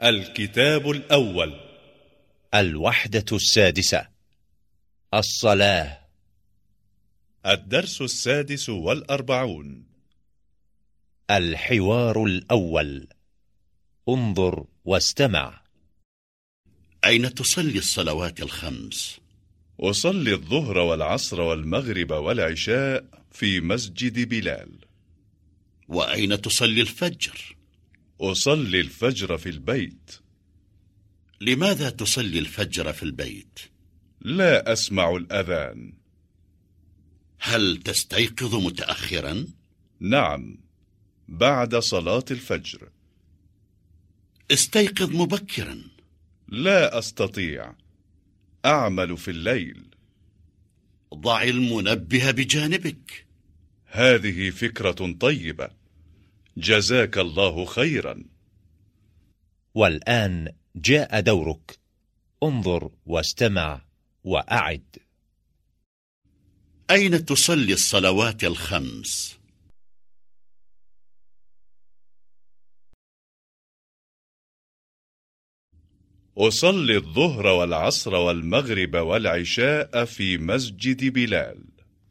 الكتاب الأول. الوحدة السادسة. الصلاة. الدرس 46. الحوار الأول. انظر واستمع. أين تصلي الصلوات الخمس؟ أصلي الظهر والعصر والمغرب والعشاء في مسجد بلال. وأين تصلي الفجر؟ أصلي الفجر في البيت. لماذا تصلي الفجر في البيت؟ لا أسمع الأذان. هل تستيقظ متأخرا؟ نعم، بعد صلاة الفجر. استيقظ مبكرا. لا أستطيع، أعمل في الليل. ضع المنبه بجانبك. هذه فكرة طيبة، جزاك الله خيرا. والآن جاء دورك. انظر واستمع وأعد. أين تصلي الصلوات الخمس؟ أصلي الظهر والعصر والمغرب والعشاء في مسجد بلال.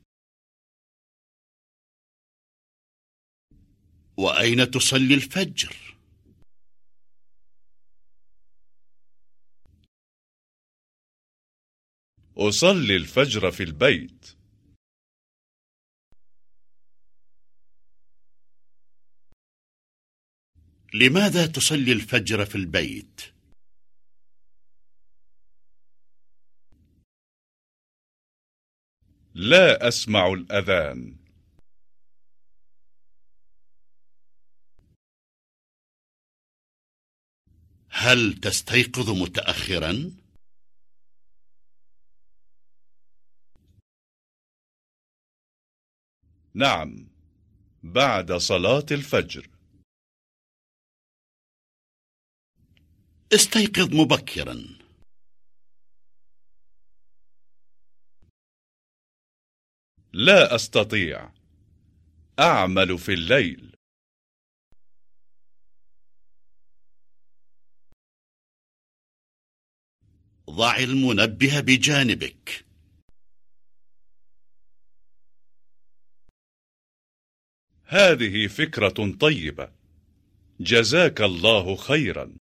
وأين تصلي الفجر؟ أصلي الفجر في البيت. لماذا تصلي الفجر في البيت؟ لا أسمع الأذان. هل تستيقظ متأخرا؟ نعم، بعد صلاة الفجر. استيقظ مبكرا. لا أستطيع، أعمل في الليل. ضع المنبه بجانبك. هذه فكرة طيبة، جزاك الله خيرا.